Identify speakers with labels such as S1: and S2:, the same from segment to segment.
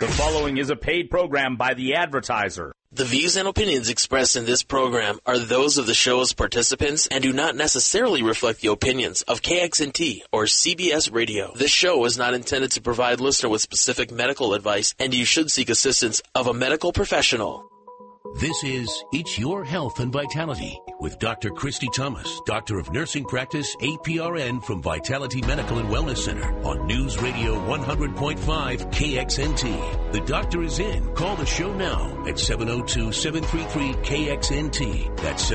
S1: following is a paid program by the advertiser.
S2: The views and opinions expressed in this program are those of the show's participants and do not necessarily reflect the opinions of KXNT or CBS Radio. This show is not intended to provide listener with specific medical advice, and you should seek assistance of a medical professional.
S3: This is It's Your Health and Vitality with Dr. Christy Thomas, Doctor of Nursing Practice, APRN from Vitality Medical and Wellness Center on News Radio 100.5 KXNT. The doctor is in. Call the show now at 702-733-KXNT. That's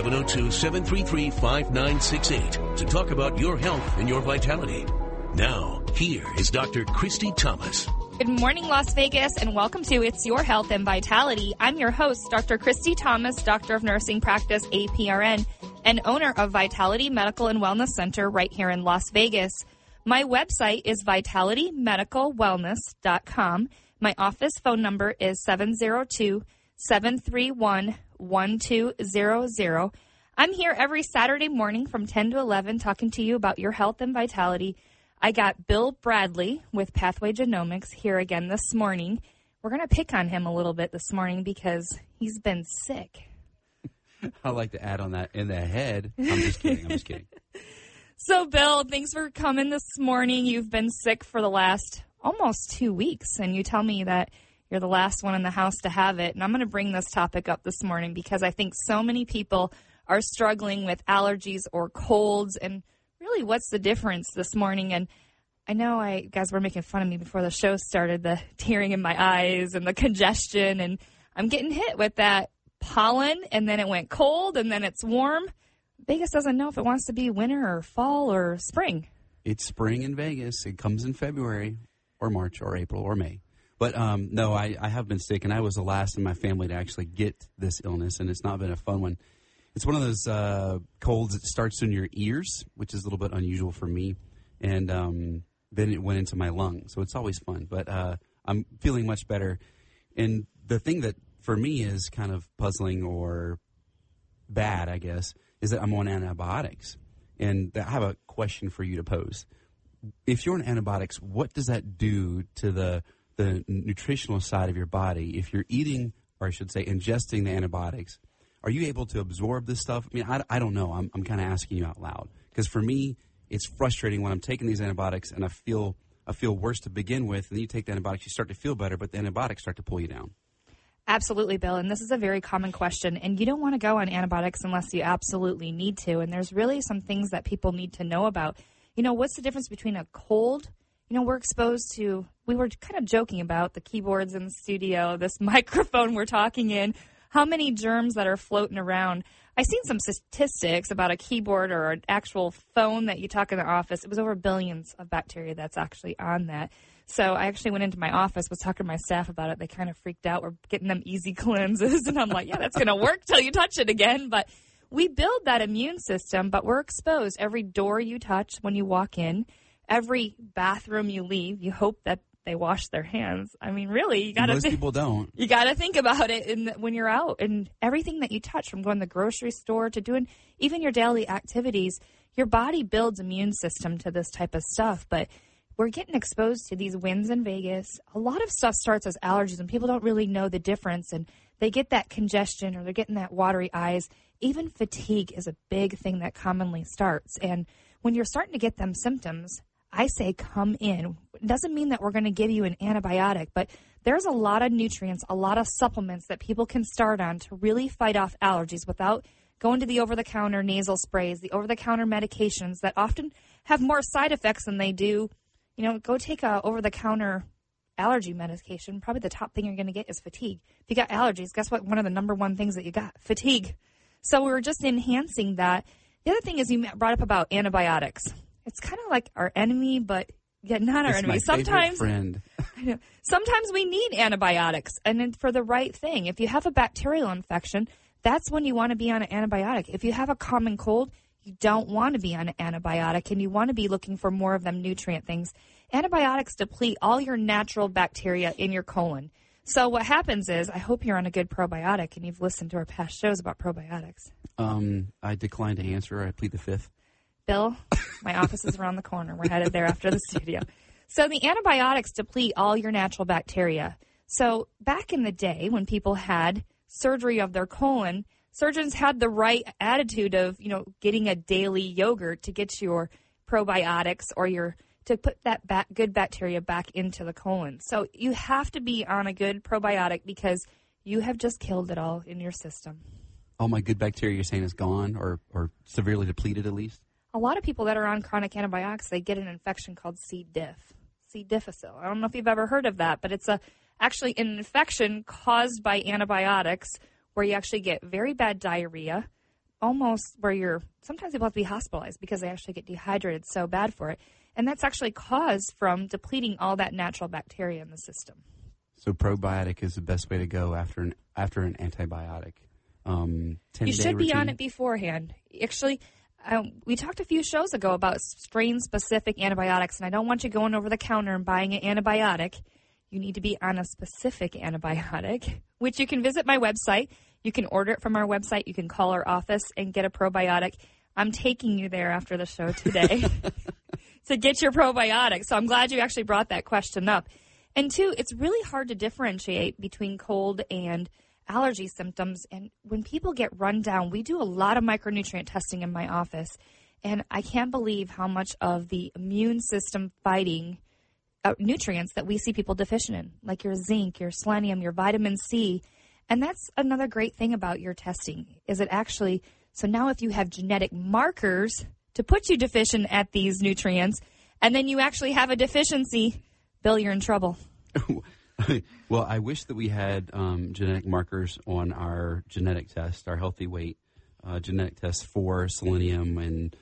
S3: 702-733-5968 to talk about your health and your vitality. Now, here is Dr. Christy Thomas.
S4: Good morning, Las Vegas, and welcome to It's Your Health and Vitality. I'm your host, Dr. Christy Thomas, Doctor of Nursing Practice, APRN, and owner of Vitality Medical and Wellness Center right here in Las Vegas. My website is vitalitymedicalwellness.com. My office phone number is 702-731-1200. I'm here every Saturday morning from 10 to 11 talking to you about your health and vitality. I got Bill Bradley with Pathway Genomics here again this morning. We're going to pick on him a little bit this morning because he's been sick.
S5: I like to add on that in the head. I'm just kidding.
S4: So, Bill, thanks for coming this morning. You've been sick for the last almost 2 weeks, and you tell me that you're the last one in the house to have it. And I'm going to bring this topic up this morning because I think so many people are struggling with allergies or colds, and really, what's the difference this morning? And I know you guys were making fun of me before the show started, the tearing in my eyes and the congestion, and I'm getting hit with that pollen, and then it went cold, and then it's warm. Vegas doesn't know if it wants to be winter or fall or spring.
S5: It's spring in Vegas. It comes in February or March or April or May. But no, I have been sick, and I was the last in my family to actually get this illness, and it's not been a fun one. It's one of those colds that starts in your ears, which is a little bit unusual for me, and then it went into my lung, so it's always fun. But I'm feeling much better, and the thing that for me is kind of puzzling or bad, I guess, is that I'm on antibiotics, and I have a question for you to pose. If you're on antibiotics, what does that do to the nutritional side of your body? If you're eating, or I should say ingesting the antibiotics, are you able to absorb this stuff? I mean, I don't know. I'm kind of asking you out loud. Because for me, it's frustrating when I'm taking these antibiotics and I feel worse to begin with. And then you take the antibiotics, you start to feel better, but the antibiotics start to pull you down.
S4: Absolutely, Bill. And this is a very common question. And you don't want to go on antibiotics unless you absolutely need to. And there's really some things that people need to know about. You know, what's the difference between a cold? You know, we're exposed to, we were kind of joking about the keyboards in the studio, this microphone we're talking in, how many germs that are floating around. I seen some statistics about a keyboard or an actual phone that you talk in the office. It was over billions of bacteria that's actually on that. So I actually went into my office, was talking to my staff about it. They kind of freaked out. We're getting them easy cleanses. And I'm like, yeah, that's going to work till you touch it again. But we build that immune system, but we're exposed. Every door you touch when you walk in, every bathroom you leave, you hope that they wash their hands. I mean, really, you got to.
S5: Most people don't.
S4: You got to think about it when you're out, and everything that you touch, from going to the grocery store to doing even your daily activities, your body builds immune system to this type of stuff. But we're getting exposed to these winds in Vegas. A lot of stuff starts as allergies, and people don't really know the difference, and they get that congestion or they're getting that watery eyes. Even fatigue is a big thing that commonly starts, and when you're starting to get them symptoms, I say come in. It doesn't mean that we're going to give you an antibiotic, but there's a lot of nutrients, a lot of supplements that people can start on to really fight off allergies without going to the over-the-counter nasal sprays, the over-the-counter medications that often have more side effects than they do. You know, go take a over-the-counter allergy medication. Probably the top thing you're going to get is fatigue. If you got allergies, guess what? One of the number one things that you got, fatigue. So we're just enhancing that. The other thing is you brought up about antibiotics. It's kind of like our enemy, but yet not our enemy.
S5: Sometimes, friend.
S4: Sometimes we need antibiotics, and for the right thing. If you have a bacterial infection, that's when you want to be on an antibiotic. If you have a common cold, you don't want to be on an antibiotic, and you want to be looking for more of them nutrient things. Antibiotics deplete all your natural bacteria in your colon. So what happens is, I hope you're on a good probiotic, and you've listened to our past shows about probiotics.
S5: I decline to answer. I plead the fifth.
S4: Bill, my office is around the corner. We're headed there after the studio. So the antibiotics deplete all your natural bacteria. So back in the day when people had surgery of their colon, surgeons had the right attitude of, getting a daily yogurt to get your probiotics or to put that good bacteria back into the colon. So you have to be on a good probiotic because you have just killed it all in your system.
S5: All my good bacteria you're saying is gone or severely depleted at least?
S4: A lot of people that are on chronic antibiotics, they get an infection called C. difficile. I don't know if you've ever heard of that, but it's actually an infection caused by antibiotics where you actually get very bad diarrhea, almost where sometimes people have to be hospitalized because they actually get dehydrated so bad for it. And that's actually caused from depleting all that natural bacteria in the system.
S5: So probiotic is the best way to go after an antibiotic.
S4: You should be on it beforehand. Actually, we talked a few shows ago about strain-specific antibiotics, and I don't want you going over the counter and buying an antibiotic. You need to be on a specific antibiotic, which you can visit my website. You can order it from our website. You can call our office and get a probiotic. I'm taking you there after the show today to get your probiotic. So I'm glad you actually brought that question up. And two, it's really hard to differentiate between cold and allergy symptoms. And when people get run down, we do a lot of micronutrient testing in my office. And I can't believe how much of the immune system fighting nutrients that we see people deficient in, like your zinc, your selenium, your vitamin C. And that's another great thing about your testing, is it actually, so now if you have genetic markers to put you deficient at these nutrients, and then you actually have a deficiency, Bill, you're in trouble.
S5: Well, I wish that we had genetic markers on our genetic test, our healthy weight genetic test for selenium and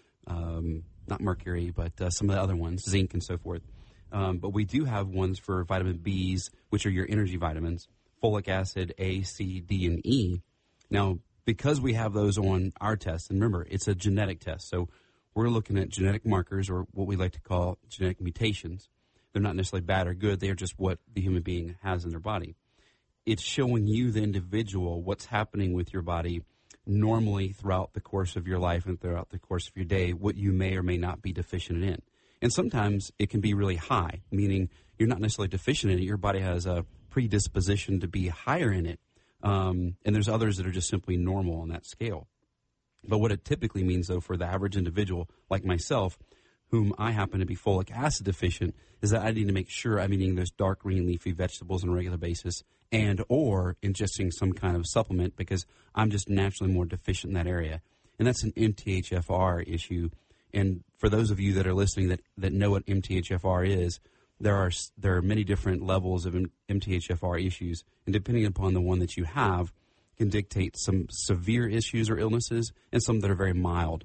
S5: not mercury, but some of the other ones, zinc and so forth. But we do have ones for vitamin Bs, which are your energy vitamins, folic acid, A, C, D, and E. Now, because we have those on our test, and remember, it's a genetic test, so we're looking at genetic markers, or what we like to call genetic mutations. They're not necessarily bad or good. They're just what the human being has in their body. It's showing you, the individual, what's happening with your body normally throughout the course of your life and throughout the course of your day, what you may or may not be deficient in. And sometimes it can be really high, meaning you're not necessarily deficient in it. Your body has a predisposition to be higher in it. And there's others that are just simply normal on that scale. But what it typically means, though, for the average individual like myself, whom I happen to be folic acid deficient, is that I need to make sure I'm eating those dark green leafy vegetables on a regular basis and or ingesting some kind of supplement because I'm just naturally more deficient in that area. And that's an MTHFR issue. And for those of you that are listening that know what MTHFR is, there are many different levels of MTHFR issues. And depending upon the one that you have, can dictate some severe issues or illnesses and some that are very mild.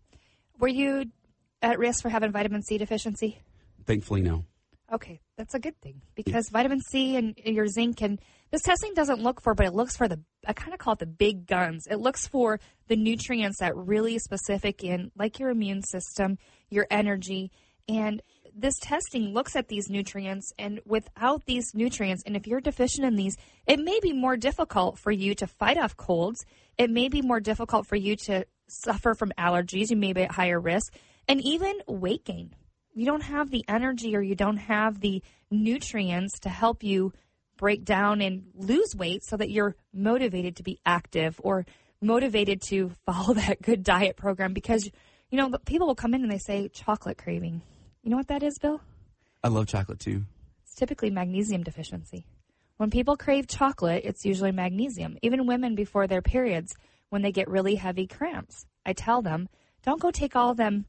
S4: Were you at risk for having vitamin C deficiency?
S5: Thankfully, no.
S4: Okay, that's a good thing because vitamin C and your zinc, and this testing doesn't look for, but it looks for I kind of call it the big guns. It looks for the nutrients that really specific in, like your immune system, your energy, and this testing looks at these nutrients, and without these nutrients, and if you're deficient in these, it may be more difficult for you to fight off colds. It may be more difficult for you to suffer from allergies. You may be at higher risk, and even weight gain. You don't have the energy or you don't have the nutrients to help you break down and lose weight so that you're motivated to be active or motivated to follow that good diet program because, people will come in and they say chocolate craving. You know what that is, Bill?
S5: I love chocolate, too.
S4: It's typically magnesium deficiency. When people crave chocolate, it's usually magnesium. Even women before their periods, when they get really heavy cramps, I tell them, don't go take all them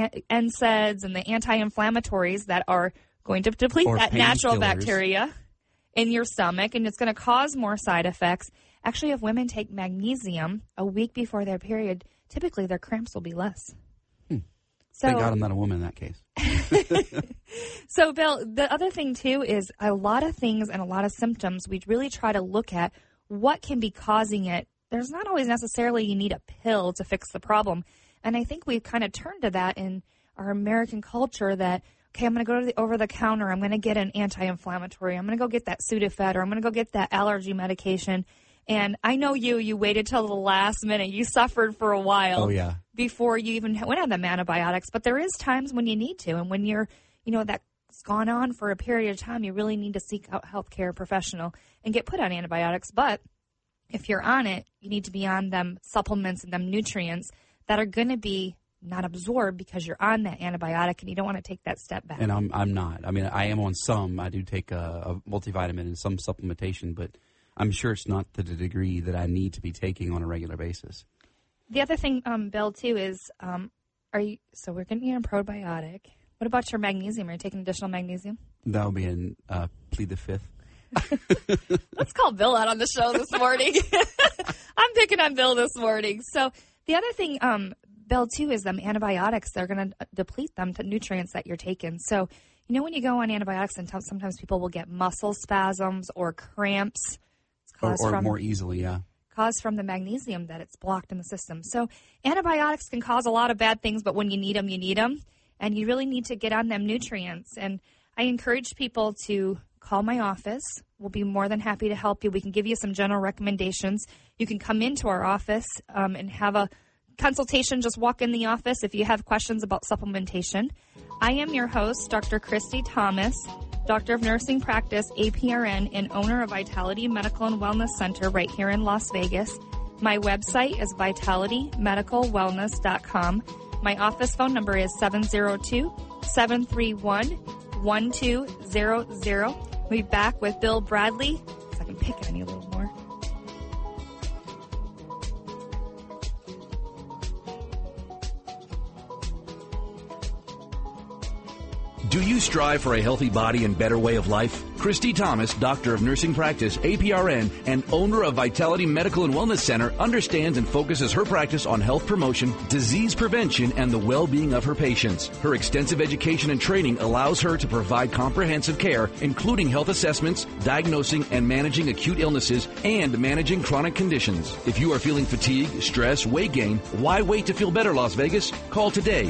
S4: NSAIDs and the anti-inflammatories that are going to deplete that natural bacteria in your stomach, and it's going to cause more side effects. Actually, if women take magnesium a week before their period, typically their cramps will be less. So,
S5: thank God I'm not a woman in that case.
S4: So, Bill, the other thing, too, is a lot of things and a lot of symptoms, we really try to look at what can be causing it. There's not always necessarily you need a pill to fix the problem. And I think we've kind of turned to that in our American culture that, okay, I'm going to go to the over-the-counter. I'm going to get an anti-inflammatory. I'm going to go get that Sudafed, or I'm going to go get that allergy medication. And I know you waited till the last minute. You suffered for a while before you even went on them antibiotics. But there is times when you need to. And when you're, that it's gone on for a period of time, you really need to seek out a healthcare professional and get put on antibiotics. But if you're on it, you need to be on them supplements and them nutrients that are going to be not absorbed because you're on that antibiotic and you don't want to take that step back.
S5: And I'm not. I mean, I am on some. I do take a multivitamin and some supplementation, but I'm sure it's not to the degree that I need to be taking on a regular basis.
S4: The other thing, Bill, too, is so we're getting a probiotic. What about your magnesium? Are you taking additional magnesium?
S5: That'll be in plead the fifth.
S4: Let's call Bill out on the show this morning. I'm picking on Bill this morning. So the other thing, Bill, too, is them antibiotics. They're going to deplete them to nutrients that you're taking. So, when you go on antibiotics, and sometimes people will get muscle spasms or cramps. It's caused
S5: or more easily, yeah.
S4: Caused from the magnesium that it's blocked in the system. So antibiotics can cause a lot of bad things, but when you need them, you need them. And you really need to get on them nutrients. And I encourage people to call my office. We'll be more than happy to help you. We can give you some general recommendations. You can come into our office and have a consultation. Just walk in the office if you have questions about supplementation. I am your host, Dr. Christy Thomas, Doctor of Nursing Practice, APRN, and owner of Vitality Medical and Wellness Center right here in Las Vegas. My website is vitalitymedicalwellness.com. My office phone number is 702-731-1200. We'll be back with Bill Bradley, so I can pick on you a little more.
S1: Do you strive for a healthy body and better way of life? Christy Thomas, Doctor of Nursing Practice, APRN, and owner of Vitality Medical and Wellness Center, understands and focuses her practice on health promotion, disease prevention, and the well-being of her patients. Her extensive education and training allows her to provide comprehensive care, including health assessments, diagnosing and managing acute illnesses, and managing chronic conditions. If you are feeling fatigue, stress, weight gain, why wait to feel better, Las Vegas? Call today,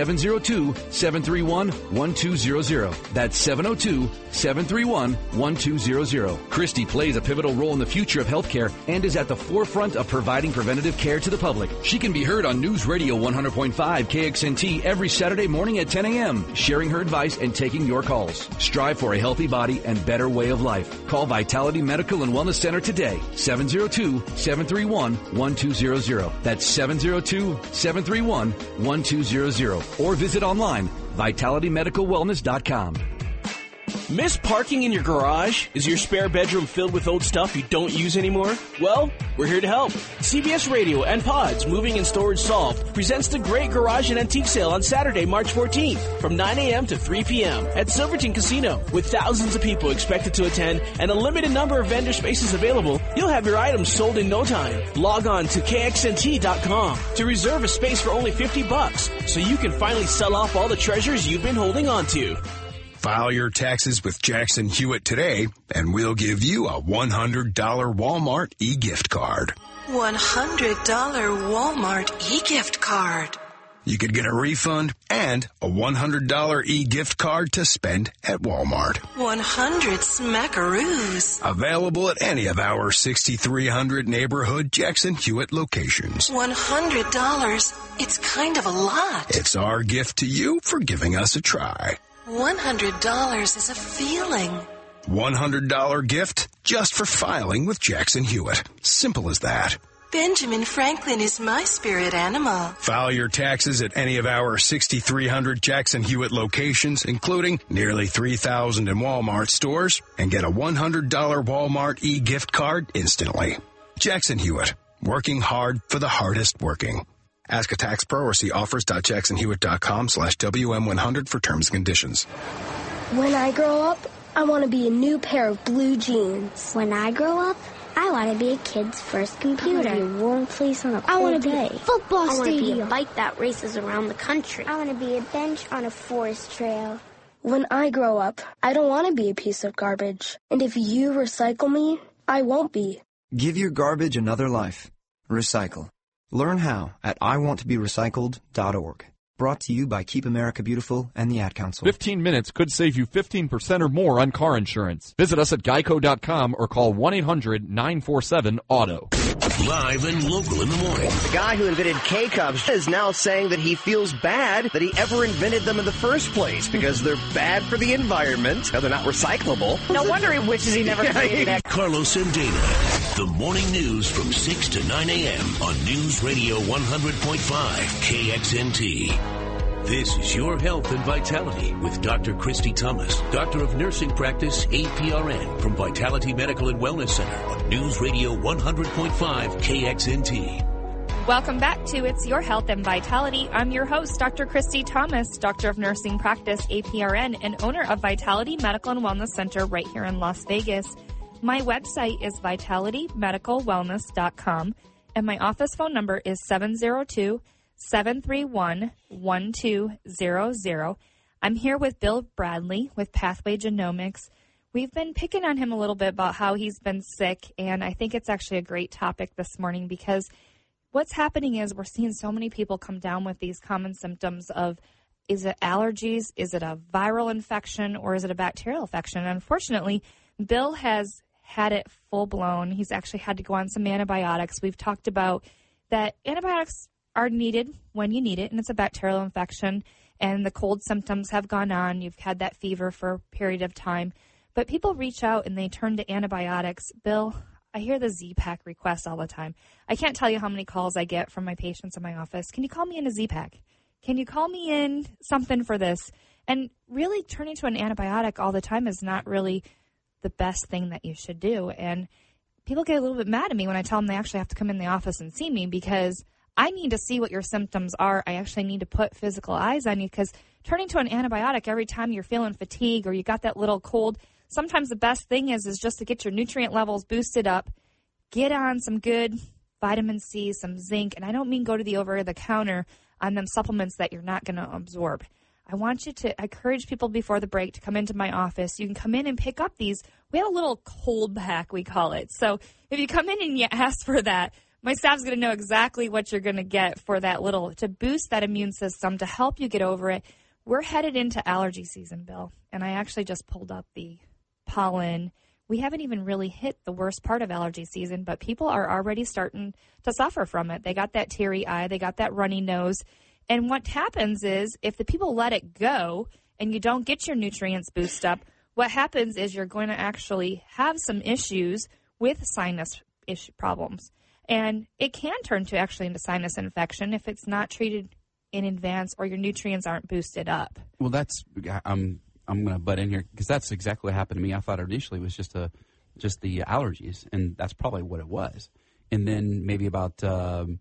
S1: 702-731-1200. That's 702-731-1200. Christy plays a pivotal role in the future of healthcare and is at the forefront of providing preventative care to the public. She can be heard on News Radio 100.5 KXNT every Saturday morning at 10 a.m., sharing her advice and taking your calls. Strive for a healthy body and better way of life. Call Vitality Medical and Wellness Center today, 702-731-1200. That's 702-731-1200. Or visit online, vitalitymedicalwellness.com.
S6: Miss parking in your garage? Is your spare bedroom filled with old stuff you don't use anymore? Well, we're here to help. CBS Radio and Pods Moving and Storage Solved presents the Great Garage and Antique Sale on Saturday, March 14th from 9 a.m. to 3 p.m. at Silverton Casino. With thousands of people expected to attend and a limited number of vendor spaces available, you'll have your items sold in no time. Log on to KXNT.com to reserve a space for only $50 so you can finally sell off all the treasures you've been holding on to.
S7: File your taxes with Jackson Hewitt today, and we'll give you a $100 Walmart e-gift card.
S8: $100 Walmart e-gift card.
S7: You could get a refund and a $100 e-gift card to spend at Walmart.
S8: 100 smackaroos.
S7: Available at any of our 6,300 neighborhood Jackson Hewitt locations.
S8: $100. It's kind of a lot.
S7: It's our gift to you for giving us a try.
S8: $100 is a feeling.
S7: $100 gift just for filing with Jackson Hewitt. Simple as that.
S8: Benjamin Franklin is my spirit animal.
S7: File your taxes at any of our 6,300 Jackson Hewitt locations, including nearly 3,000 in Walmart stores, and get a $100 Walmart e-gift card instantly. Jackson Hewitt, working hard for the hardest working. Ask a tax pro or see offers.jacksonhewitt.com/WM100 for terms and conditions.
S9: When I grow up, I want to be a new pair of blue jeans.
S10: When I grow up, I want to be a kid's first computer.
S9: I want to be a warm place on a cold
S10: I want to
S9: day.
S10: be a football stadium.
S9: I want to be a bike that races around the country.
S10: I want to be a bench on a forest trail.
S9: When I grow up, I don't want to be a piece of garbage. And if you recycle me, I won't be.
S11: Give your garbage another life. Recycle. Learn how at iwanttoberecycled.org. Brought to you by Keep America Beautiful and the Ad Council.
S12: 15 minutes could save you 15% or more on car insurance. Visit us at geico.com or call 1-800-947-AUTO.
S3: Live and local in the morning.
S13: The guy who invented K-Cups is now saying that he feels bad that he ever invented them in the first place because they're bad for the environment. Now, they're not recyclable.
S4: No wonder he wishes he never created it.
S3: Carlos and Dana. The morning news from 6 to 9 a.m. on News Radio 100.5 KXNT. This is Your Health and Vitality with Dr. Christy Thomas, Doctor of Nursing Practice, APRN, from Vitality Medical and Wellness Center on News Radio 100.5 KXNT.
S4: Welcome back to It's Your Health and Vitality. I'm your host, Dr. Christy Thomas, Doctor of Nursing Practice, APRN, and owner of Vitality Medical and Wellness Center right here in Las Vegas. My website is vitalitymedicalwellness.com, and my office phone number is 702-731-1200. I'm here with Bill Bradley with Pathway Genomics. We've been picking on him a little bit about how he's been sick, and I think it's actually a great topic this morning because what's happening is we're seeing so many people come down with these common symptoms of, is it allergies, is it a viral infection, or is it a bacterial infection? And unfortunately, Bill has had it full-blown. He's actually had to go on some antibiotics. We've talked about that antibiotics are needed when you need it, and it's a bacterial infection, and the cold symptoms have gone on. You've had that fever for a period of time. But people reach out and they turn to antibiotics. Bill, I hear the Z-Pack requests all the time. I can't tell you how many calls I get from my patients in my office. Can you call me in a Z-Pack? Can you call me in something for this? And really turning to an antibiotic all the time is not really the best thing that you should do. And people get a little bit mad at me when I tell them they actually have to come in the office and see me because I need to see what your symptoms are. I actually need to put physical eyes on you because turning to an antibiotic every time you're feeling fatigue or you got that little cold, sometimes the best thing is just to get your nutrient levels boosted up, get on some good vitamin C, some zinc, and I don't mean go to the over-the-counter on them supplements that you're not going to absorb. I want you to encourage people before the break to come into my office. You can come in and pick up these. We have a little cold pack, we call it. So if you come in and you ask for that, my staff's going to know exactly what you're going to get for that little, to boost that immune system, to help you get over it. We're headed into allergy season, Bill, and I actually just pulled up the pollen. We haven't even really hit the worst part of allergy season, but people are already starting to suffer from it. They got that teary eye, they got that runny nose. And what happens is if the people let it go and you don't get your nutrients boost up, what happens is you're going to actually have some issues with sinus problems. And it can turn to actually into sinus infection if it's not treated in advance or your nutrients aren't boosted up.
S5: Well, that's I'm going to butt in here because that's exactly what happened to me. I thought initially it was just the allergies, and that's probably what it was. And then maybe about 4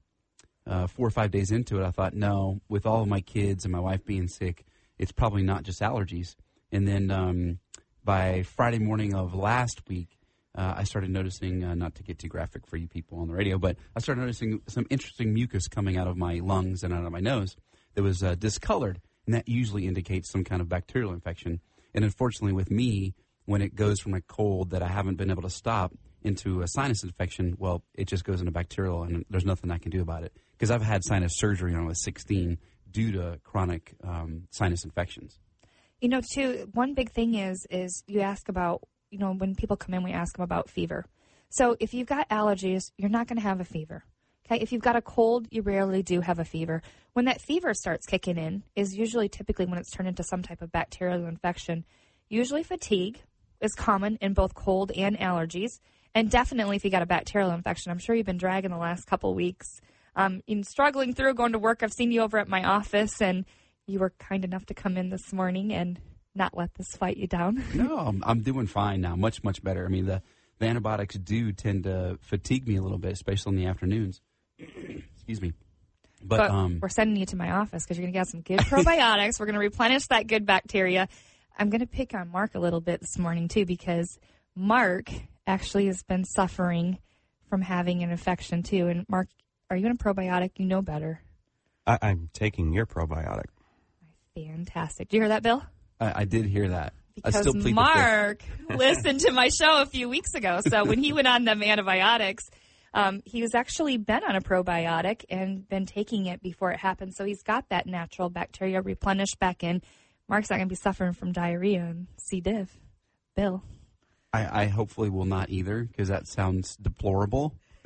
S5: or 5 days into it, I thought, no, with all of my kids and my wife being sick, it's probably not just allergies. And then by Friday morning of last week, I started noticing, not to get too graphic for you people on the radio, but I started noticing some interesting mucus coming out of my lungs and out of my nose that was discolored, and that usually indicates some kind of bacterial infection. And unfortunately with me, when it goes from a cold that I haven't been able to stop into a sinus infection, well, it just goes into bacterial, and there's nothing I can do about it. Because I've had sinus surgery when I was 16 due to chronic sinus infections.
S4: You know, too, one big thing is you ask about, you know, when people come in, we ask them about fever. So if you've got allergies, you're not going to have a fever. Okay, if you've got a cold, you rarely do have a fever. When that fever starts kicking in is usually typically when it's turned into some type of bacterial infection. Usually fatigue is common in both cold and allergies. And definitely if you got a bacterial infection, I'm sure you've been dragging the last couple weeks. In struggling through going to work, I've seen you over at my office, and you were kind enough to come in this morning and not let this fight you down.
S5: No, I'm doing fine now, much, much better. I mean, the antibiotics do tend to fatigue me a little bit, especially in the afternoons. Excuse me. But
S4: we're sending you to my office because you're going to get some good probiotics. We're going to replenish that good bacteria. I'm going to pick on Mark a little bit this morning, too, because Mark actually has been suffering from having an infection, too. And, Mark, are you on a probiotic? You know better.
S14: I'm taking your probiotic.
S4: Fantastic. Did you hear that, Bill?
S5: I did hear that.
S4: Because
S5: I still plead
S4: Mark listened to my show a few weeks ago. So when he went on them antibiotics, he was actually been on a probiotic and been taking it before it happened. So he's got that natural bacteria replenished back in. Mark's not going to be suffering from diarrhea and C. diff. Bill.
S5: I hopefully will not either, because that sounds deplorable.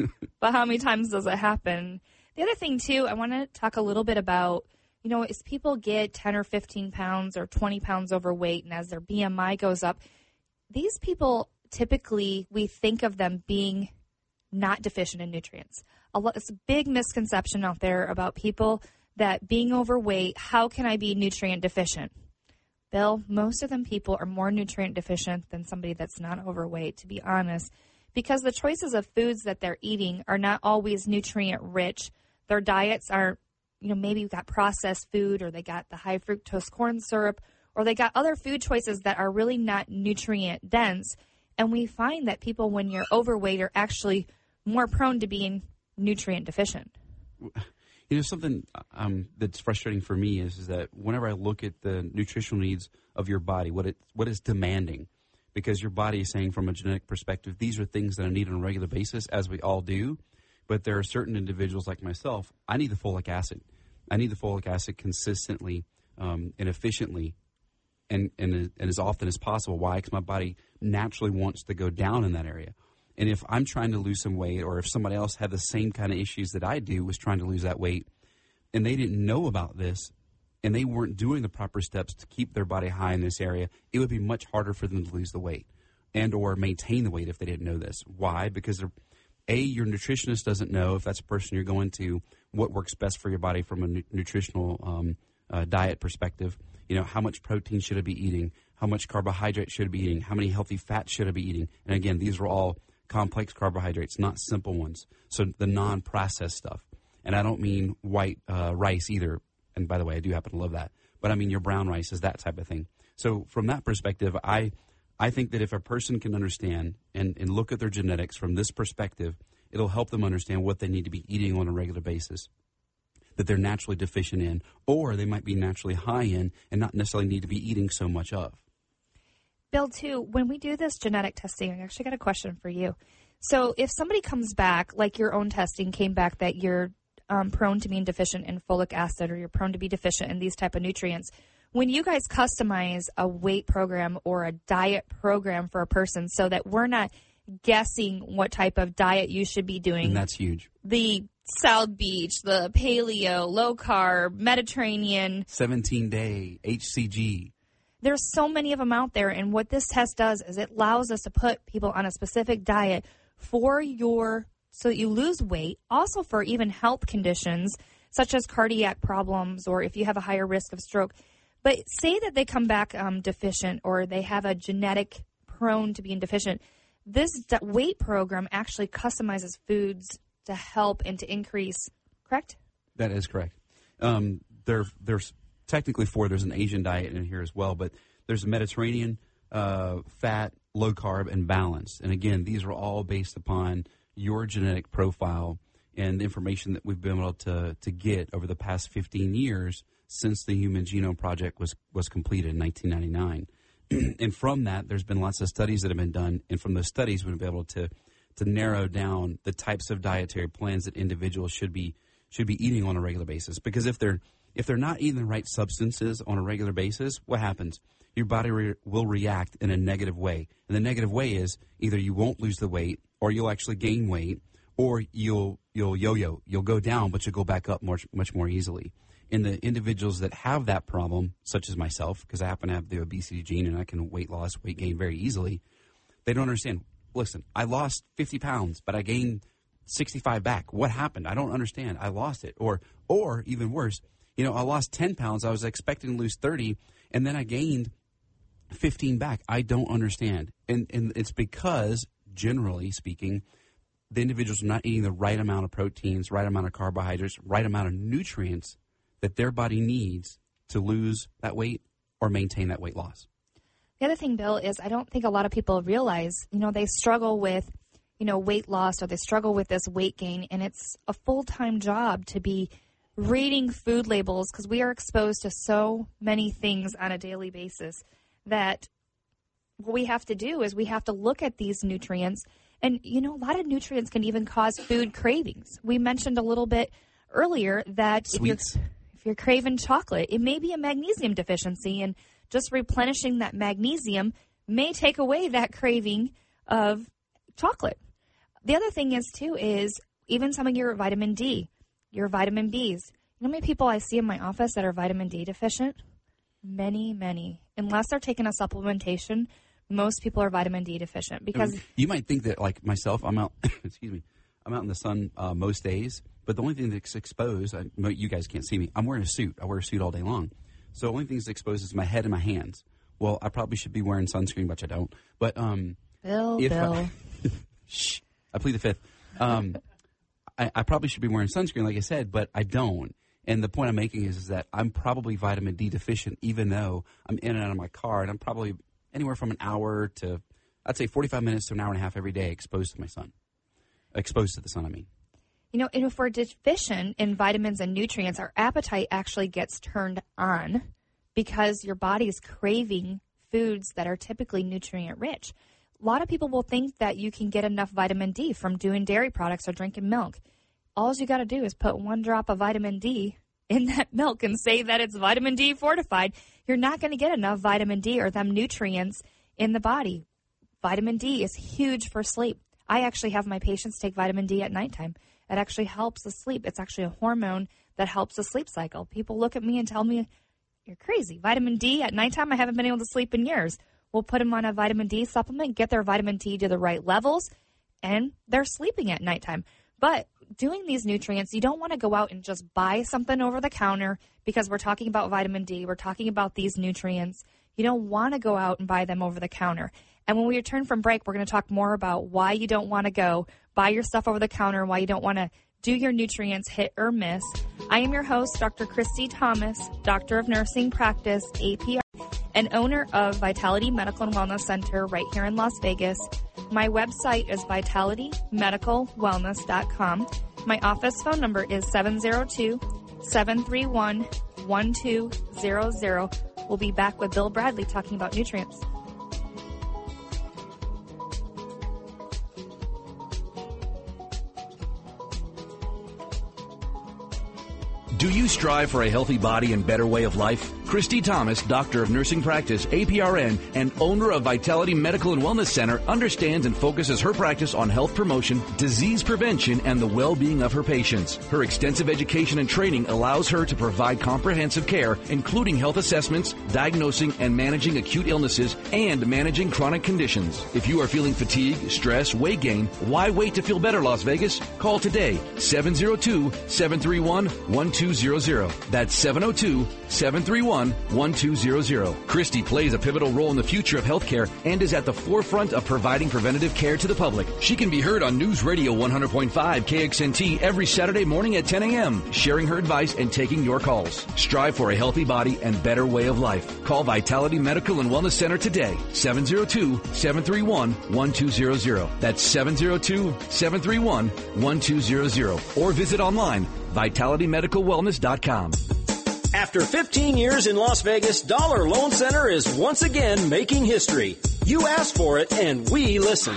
S4: But how many times does it happen? The other thing, too, I want to talk a little bit about, as people get 10 or 15 pounds or 20 pounds overweight, and as their BMI goes up, these people typically, we think of them being not deficient in nutrients. It's a big misconception out there about people that being overweight, how can I be nutrient deficient? Bill, most of them people are more nutrient deficient than somebody that's not overweight, to be honest, because the choices of foods that they're eating are not always nutrient rich. Their diets are, maybe you've got processed food, or they got the high fructose corn syrup, or they got other food choices that are really not nutrient dense. And we find that people, when you're overweight, are actually more prone to being nutrient deficient.
S5: Something that's frustrating for me is that whenever I look at the nutritional needs of your body, what it's demanding, because your body is saying from a genetic perspective, these are things that I need on a regular basis, as we all do. But there are certain individuals like myself, I need the folic acid. I need the folic acid consistently and efficiently and as often as possible. Why? Because my body naturally wants to go down in that area. And if I'm trying to lose some weight, or if somebody else had the same kind of issues that I do, was trying to lose that weight, and they didn't know about this, and they weren't doing the proper steps to keep their body high in this area, it would be much harder for them to lose the weight and or maintain the weight if they didn't know this. Why? Because your nutritionist doesn't know, if that's a person you're going to, what works best for your body from a nutritional diet perspective. How much protein should I be eating? How much carbohydrate should I be eating? How many healthy fats should I be eating? And again, these are all complex carbohydrates, not simple ones. So the non-processed stuff. And I don't mean white rice either. And by the way, I do happen to love that. But I mean your brown rice is that type of thing. So from that perspective, I think that if a person can understand and look at their genetics from this perspective, it'll help them understand what they need to be eating on a regular basis that they're naturally deficient in, or they might be naturally high in and not necessarily need to be eating so much of.
S4: Bill, too, when we do this genetic testing, I actually got a question for you. So if somebody comes back, like your own testing came back that you're prone to being deficient in folic acid, or you're prone to be deficient in these type of nutrients, when you guys customize a weight program or a diet program for a person so that we're not guessing what type of diet you should be doing.
S5: And that's huge.
S4: The South Beach, the paleo, low carb, Mediterranean.
S5: 17-day, HCG.
S4: There's so many of them out there, and what this test does is it allows us to put people on a specific diet so that you lose weight, also for even health conditions such as cardiac problems, or if you have a higher risk of stroke. But say that they come back deficient, or they have a genetic prone to being deficient. This weight program actually customizes foods to help and to increase, correct?
S5: That is correct. There's technically there's an Asian diet in here as well, but there's a Mediterranean, fat, low carb, and balanced. And again, these are all based upon your genetic profile and the information that we've been able to get over the past 15 years since the Human Genome Project was completed in 1999. And from that, there's been lots of studies that have been done, and from those studies, we've been able to narrow down the types of dietary plans that individuals should be eating on a regular basis. Because if they're not eating the right substances on a regular basis, what happens? Your body will react in a negative way. And the negative way is either you won't lose the weight, or you'll actually gain weight, or you'll yo-yo. You'll go down, but you'll go back up much more easily. And the individuals that have that problem, such as myself, because I happen to have the obesity gene and I can weight gain very easily, they don't understand. Listen, I lost 50 pounds, but I gained 65 back. What happened? I don't understand. I lost it. Or even worse, I lost 10 pounds. I was expecting to lose 30, and then I gained 15 back. I don't understand. And it's because, generally speaking, the individuals are not eating the right amount of proteins, right amount of carbohydrates, right amount of nutrients that their body needs to lose that weight or maintain that weight loss.
S4: The other thing, Bill, is I don't think a lot of people realize, they struggle with, weight loss, or they struggle with this weight gain, and it's a full-time job to be reading food labels, because we are exposed to so many things on a daily basis that what we have to do is we have to look at these nutrients. And, a lot of nutrients can even cause food cravings. We mentioned a little bit earlier that if you're craving chocolate, it may be a magnesium deficiency, and just replenishing that magnesium may take away that craving of chocolate. The other thing is, too, is even some of your vitamin D, your vitamin Bs. You know how many people I see in my office that are vitamin D deficient? Many, many. Unless they're taking a supplementation, most people are vitamin D deficient. Because
S5: you might think that, like myself, I'm out. Excuse me. I'm out in the sun most days, but the only thing that's exposed, you guys can't see me. I'm wearing a suit. I wear a suit all day long. So the only thing that's exposed is my head and my hands. Well, I probably should be wearing sunscreen, which I don't. But
S4: Bill.
S5: Shh, I plead the fifth. I probably should be wearing sunscreen, like I said, but I don't. And the point I'm making is that I'm probably vitamin D deficient, even though I'm in and out of my car, and I'm probably anywhere from an hour to, I'd say 45 minutes to an hour and a half every day exposed to the sun, I mean.
S4: You know, and if we're deficient in vitamins and nutrients, our appetite actually gets turned on because your body is craving foods that are typically nutrient rich. A lot of people will think that you can get enough vitamin D from doing dairy products or drinking milk. All you got to do is put 1 drop of vitamin D in that milk and say that it's vitamin D fortified. You're not going to get enough vitamin D or them nutrients in the body. Vitamin D is huge for sleep. I actually have my patients take vitamin D at nighttime. It actually helps the sleep. It's actually a hormone that helps the sleep cycle. People look at me and tell me, you're crazy. Vitamin D at nighttime? I haven't been able to sleep in years. We'll put them on a vitamin D supplement, get their vitamin D to the right levels, and they're sleeping at nighttime. But doing these nutrients, you don't want to go out and just buy something over the counter because we're talking about vitamin D. We're talking about these nutrients. You don't want to go out and buy them over the counter. And when we return from break, we're going to talk more about why you don't want to go buy your stuff over the counter, why you don't want to do your nutrients hit or miss. I am your host, Dr. Christy Thomas, Doctor of Nursing Practice, APR, and owner of Vitality Medical and Wellness Center right here in Las Vegas. My website is vitalitymedicalwellness.com. My office phone number is 702-731-1200. We'll be back with Bill Bradley talking about nutrients.
S1: Do you strive for a healthy body and better way of life? Christy Thomas, Doctor of Nursing Practice, APRN, and owner of Vitality Medical and Wellness Center, understands and focuses her practice on health promotion, disease prevention, and the well-being of her patients. Her extensive education and training allows her to provide comprehensive care, including health assessments, diagnosing and managing acute illnesses, and managing chronic conditions. If you are feeling fatigue, stress, weight gain, why wait to feel better, Las Vegas? Call today, 702-731-1200. That's 702-731-1200. Christy plays a pivotal role in the future of healthcare and is at the forefront of providing preventative care to the public. She can be heard on News Radio 100.5 KXNT every Saturday morning at 10 a.m., sharing her advice and taking your calls. Strive for a healthy body and better way of life. Call Vitality Medical and Wellness Center today, 702-731-1200. That's 702-731-1200. Or visit online, VitalityMedicalWellness.com.
S6: After 15 years in Las Vegas, Dollar Loan Center is once again making history. You asked for it, and we listened.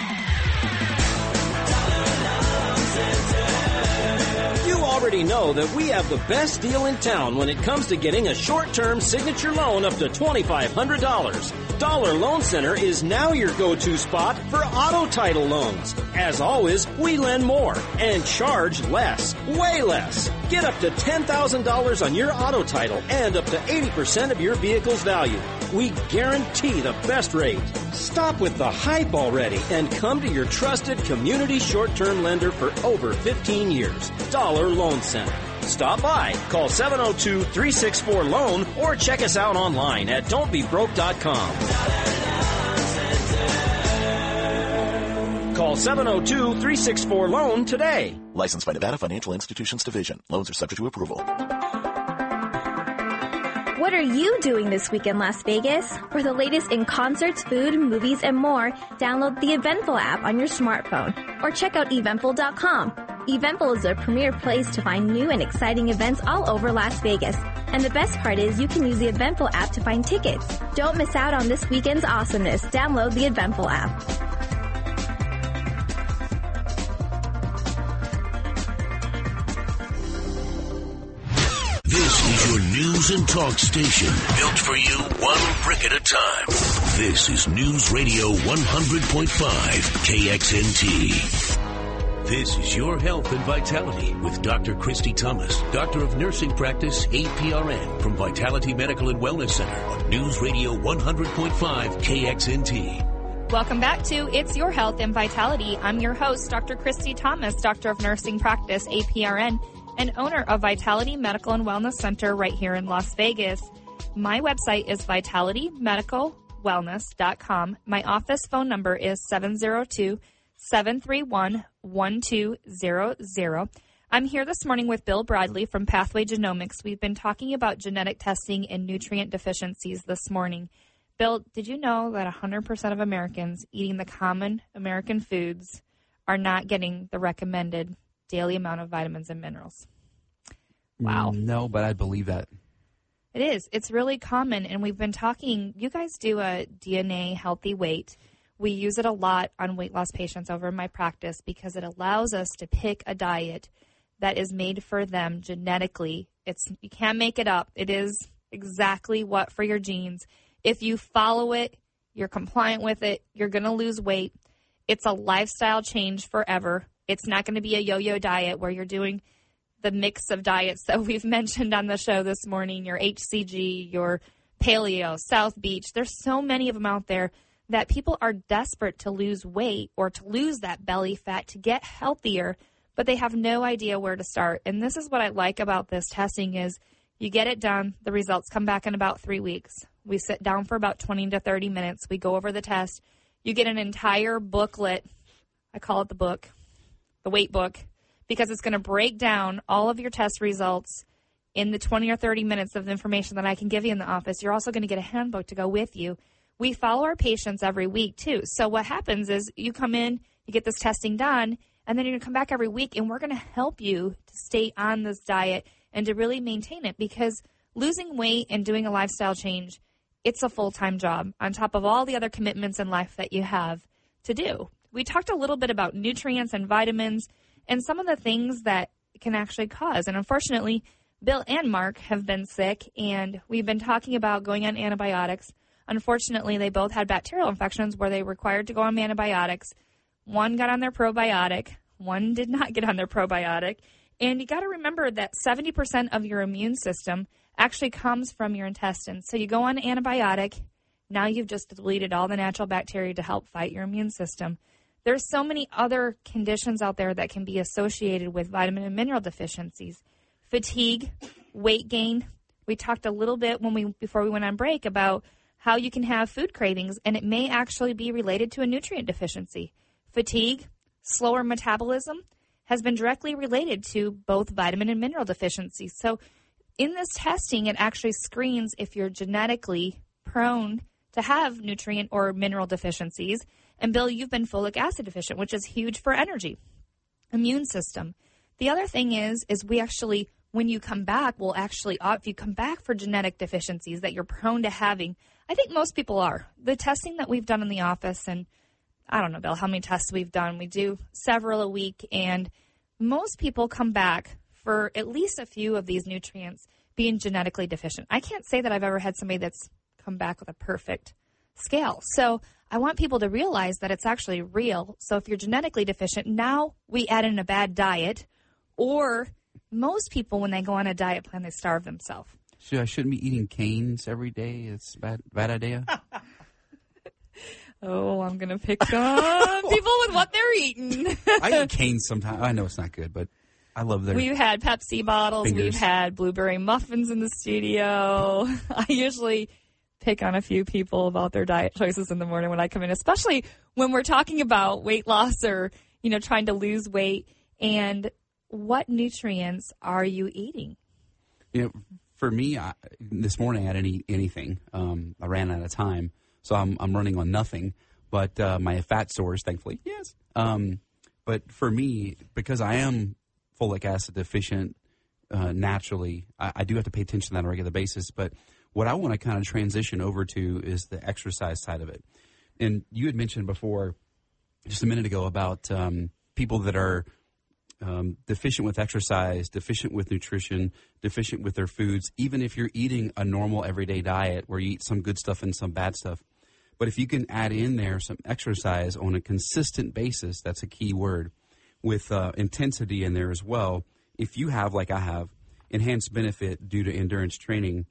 S6: You already know that we have the best deal in town when it comes to getting a short-term signature loan up to $2,500. Dollar Loan Center is now your go-to spot for auto title loans. As always, we lend more and charge less, way less. Get up to $10,000 on your auto title and up to 80% of your vehicle's value. We guarantee the best rate. Stop with the hype already and come to your trusted community short-term lender for over 15 years. Dollar Loan Center. Stop by, call 702-364-LOAN, or check us out online at don'tbebroke.com. Call 702-364-LOAN today.
S15: Licensed by Nevada Financial Institutions Division. Loans are subject to approval.
S16: What are you doing this week in Las Vegas? For the latest in concerts, food, movies, and more, download the Eventful app on your smartphone or check out eventful.com. Eventful is a premier place to find new and exciting events all over Las Vegas. And the best part is you can use the Eventful app to find tickets. Don't miss out on this weekend's awesomeness. Download the Eventful app.
S3: This This is your news and talk station, built for you one brick at a time. This is News Radio 100.5 KXNT. This is Your Health and Vitality with Dr. Christy Thomas, Doctor of Nursing Practice, APRN, from Vitality Medical and Wellness Center on News Radio 100.5 KXNT.
S4: Welcome back to It's Your Health and Vitality. I'm your host, Dr. Christy Thomas, Doctor of Nursing Practice, APRN, and owner of Vitality Medical and Wellness Center right here in Las Vegas. My website is vitalitymedicalwellness.com. My office phone number is 702-731-1200. I'm here this morning with Bill Bradley from Pathway Genomics. We've been talking about genetic testing and nutrient deficiencies this morning. Bill, did you know that 100% of Americans eating the common American foods are not getting the recommended daily amount of vitamins and minerals? Wow.
S5: No, but I believe that.
S4: It is. It's really common, and we've been talking. You guys do a DNA healthy weight. We use it a lot on weight loss patients over in my practice because it allows us to pick a diet that is made for them genetically. You can't make it up. It is exactly what for your genes. If you follow it, you're compliant with it, you're going to lose weight. It's a lifestyle change forever. It's not going to be a yo-yo diet where you're doing the mix of diets that we've mentioned on the show this morning, your HCG, your paleo, South Beach. There's so many of them out there that people are desperate to lose weight or to lose that belly fat to get healthier, but they have no idea where to start. And this is what I like about this testing is you get it done. The results come back in about 3 weeks. We sit down for about 20 to 30 minutes. We go over the test. You get an entire booklet. I call it the book, the weight book, because it's going to break down all of your test results in the 20 or 30 minutes of information that I can give you in the office. You're also going to get a handbook to go with you. We follow our patients every week, too. So what happens is you come in, you get this testing done, and then you're going to come back every week, and we're going to help you to stay on this diet and to really maintain it, because losing weight and doing a lifestyle change, it's a full-time job on top of all the other commitments in life that you have to do. We talked a little bit about nutrients and vitamins and some of the things that can actually cause. And unfortunately, Bill and Mark have been sick, and we've been talking about going on antibiotics. Unfortunately, they both had bacterial infections where they were required to go on antibiotics. One got on their probiotic. One did not get on their probiotic. And you got to remember that 70% of your immune system actually comes from your intestines. So you go on antibiotic. Now you've just deleted all the natural bacteria to help fight your immune system. There's so many other conditions out there that can be associated with vitamin and mineral deficiencies. Fatigue, weight gain. We talked a little bit before we went on break about how you can have food cravings, and it may actually be related to a nutrient deficiency. Fatigue, slower metabolism has been directly related to both vitamin and mineral deficiencies. So in this testing, it actually screens if you're genetically prone to have nutrient or mineral deficiencies. And Bill, you've been folic acid deficient, which is huge for energy, immune system. The other thing is we actually, when you come back, we'll actually, if you come back for genetic deficiencies that you're prone to having, I think most people are. The testing that we've done in the office, and I don't know, Bill, how many tests we've done. We do several a week, and most people come back for at least a few of these nutrients being genetically deficient. I can't say that I've ever had somebody that's come back with a perfect scale. So I want people to realize that it's actually real. So if you're genetically deficient, now we add in a bad diet, or most people, when they go on a diet plan, they starve themselves.
S5: So I shouldn't be eating canes every day? It's a bad idea?
S4: Oh, I'm going to pick on people with what they're eating.
S5: I eat canes sometimes. I know it's not good, but I love their
S4: We've had Pepsi bottles.
S5: fingers.
S4: We've had blueberry muffins in the studio. I usually pick on a few people about their diet choices in the morning when I come in, especially when we're talking about weight loss or, trying to lose weight. And what nutrients are you eating?
S5: For me, this morning I didn't eat anything. I ran out of time, so I'm running on nothing. But my fat source, thankfully, yes. But for me, because I am folic acid deficient naturally, I do have to pay attention to that on a regular basis. But what I want to kind of transition over to is the exercise side of it. And you had mentioned before, just a minute ago, about people that are deficient with exercise, deficient with nutrition, deficient with their foods, even if you're eating a normal everyday diet where you eat some good stuff and some bad stuff. But if you can add in there some exercise on a consistent basis, that's a key word, with intensity in there as well, if you have, like I have, enhanced benefit due to endurance training,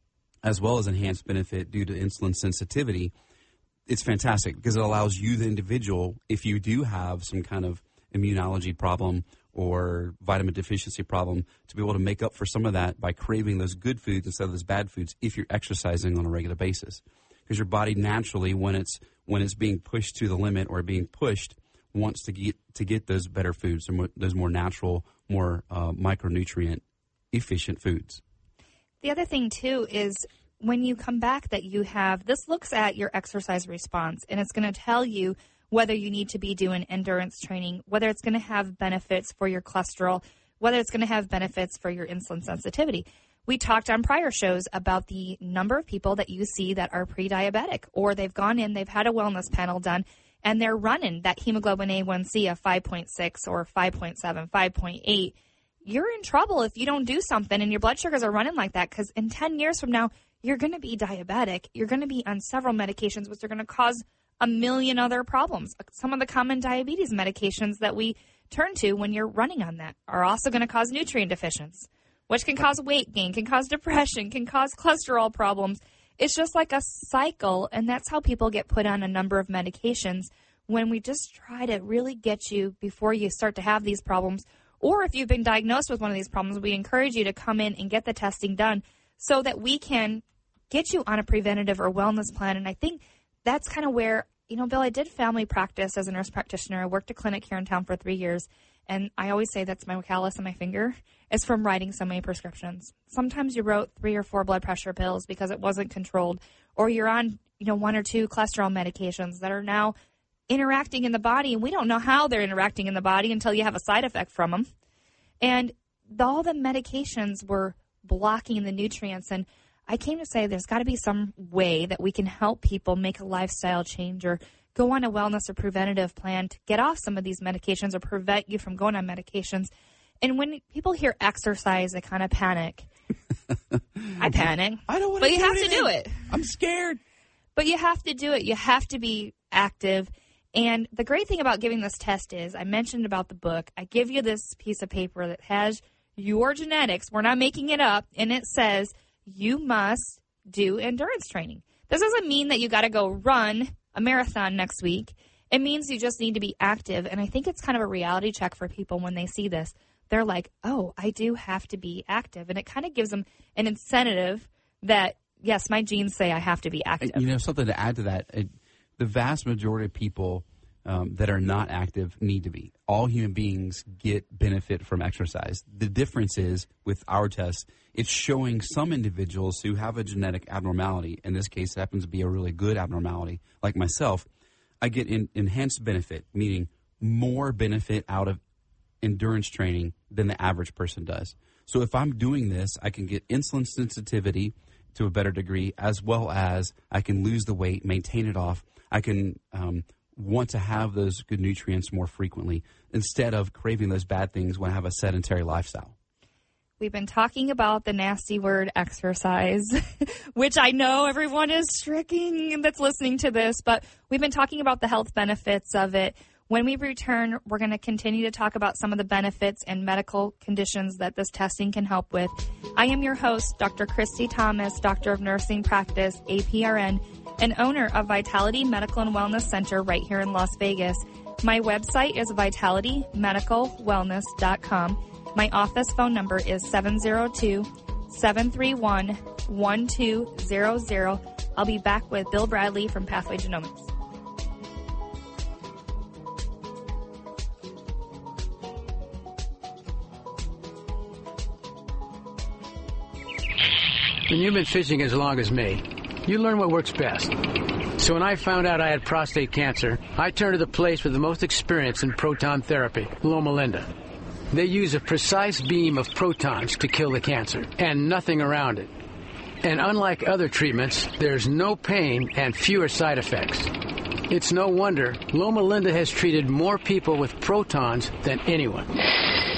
S5: as well as enhanced benefit due to insulin sensitivity, it's fantastic because it allows you, the individual, if you do have some kind of immunology problem or vitamin deficiency problem, to be able to make up for some of that by craving those good foods instead of those bad foods if you're exercising on a regular basis. Because your body naturally, when it's being pushed to the limit or being pushed, wants to get those better foods, those more natural, more micronutrient efficient foods.
S4: The other thing, too, is when you come back that you have, this looks at your exercise response, and it's going to tell you whether you need to be doing endurance training, whether it's going to have benefits for your cholesterol, whether it's going to have benefits for your insulin sensitivity. We talked on prior shows about the number of people that you see that are pre-diabetic, or they've gone in, they've had a wellness panel done, and they're running that hemoglobin A1C of 5.6 or 5.7, 5.8. You're in trouble if you don't do something and your blood sugars are running like that, because in 10 years from now, you're going to be diabetic. You're going to be on several medications, which are going to cause a million other problems. Some of the common diabetes medications that we turn to when you're running on that are also going to cause nutrient deficiency, which can cause weight gain, can cause depression, can cause cholesterol problems. It's just like a cycle, and that's how people get put on a number of medications when we just try to really get you before you start to have these problems. Or if you've been diagnosed with one of these problems, we encourage you to come in and get the testing done so that we can get you on a preventative or wellness plan. And I think that's kind of where, Bill, I did family practice as a nurse practitioner. I worked a clinic here in town for 3 years. And I always say that's my callus on my finger is from writing so many prescriptions. Sometimes you wrote 3 or 4 blood pressure pills because it wasn't controlled, or you're on, 1 or 2 cholesterol medications that are now interacting in the body, and we don't know how they're interacting in the body until you have a side effect from them. And all the medications were blocking the nutrients, and I came to say there's got to be some way that we can help people make a lifestyle change or go on a wellness or preventative plan to get off some of these medications or prevent you from going on medications. And when people hear exercise, they kind of panic. I panic.
S5: I don't want
S4: to
S5: do it.
S4: But you have to do it.
S5: I'm scared.
S4: But you have to do it. You have to be active. And the great thing about giving this test is, I mentioned about the book, I give you this piece of paper that has your genetics. We're not making it up. And it says you must do endurance training. This doesn't mean that you got to go run a marathon next week. It means you just need to be active. And I think it's kind of a reality check for people when they see this. They're like, oh, I do have to be active. And it kind of gives them an incentive that, yes, my genes say I have to be active.
S5: Something to add to that, the vast majority of people that are not active need to be. All human beings get benefit from exercise. The difference is with our test, it's showing some individuals who have a genetic abnormality. In this case, it happens to be a really good abnormality, like myself. I get enhanced benefit, meaning more benefit out of endurance training than the average person does. So if I'm doing this, I can get insulin sensitivity to a better degree, as well as I can lose the weight, maintain it off. I can want to have those good nutrients more frequently instead of craving those bad things when I have a sedentary lifestyle.
S4: We've been talking about the nasty word exercise, which I know everyone is stricken that's listening to this, but we've been talking about the health benefits of it. When we return, we're going to continue to talk about some of the benefits and medical conditions that this testing can help with. I am your host, Dr. Christy Thomas, Doctor of Nursing Practice, APRN, and owner of Vitality Medical and Wellness Center right here in Las Vegas. My website is vitalitymedicalwellness.com. My office phone number is 702-731-1200. I'll be back with Bill Bradley from Pathway Genomics.
S17: When you've been fishing as long as me, you learn what works best. So when I found out I had prostate cancer, I turned to the place with the most experience in proton therapy, Loma Linda. They use a precise beam of protons to kill the cancer, and nothing around it. And unlike other treatments, there's no pain and fewer side effects. It's no wonder Loma Linda has treated more people with protons than anyone.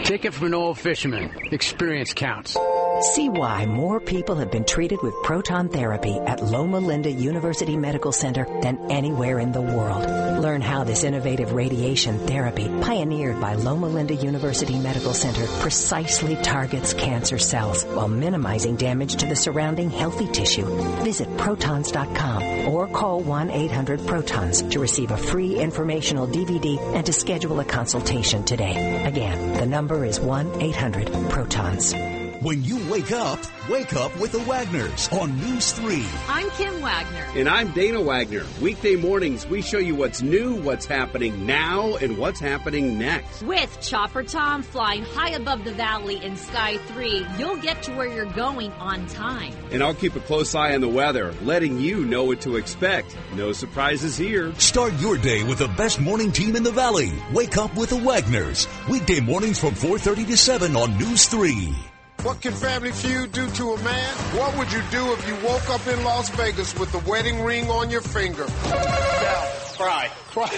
S17: Take it from an old fisherman. Experience counts.
S18: See why more people have been treated with proton therapy at Loma Linda University Medical Center than anywhere in the world. Learn how this innovative radiation therapy, pioneered by Loma Linda University Medical Center, precisely targets cancer cells while minimizing damage to the surrounding healthy tissue. Visit protons.com or call 1-800-PROTONS to receive a free informational DVD and to schedule a consultation today. Again, the number is 1-800-PROTONS.
S19: When you wake up with the Wagners on News 3.
S20: I'm Kim Wagner.
S21: And I'm Dana Wagner. Weekday mornings, we show you what's new, what's happening now, and what's happening next.
S20: With Chopper Tom flying high above the valley in Sky 3, you'll get to where you're going on time.
S21: And I'll keep a close eye on the weather, letting you know what to expect. No surprises here.
S19: Start your day with the best morning team in the valley. Wake up with the Wagners. Weekday mornings from 4:30 to 7 on News 3.
S22: What can Family Feud do to a man? What would you do if you woke up in Las Vegas with the wedding ring on your finger? Cry.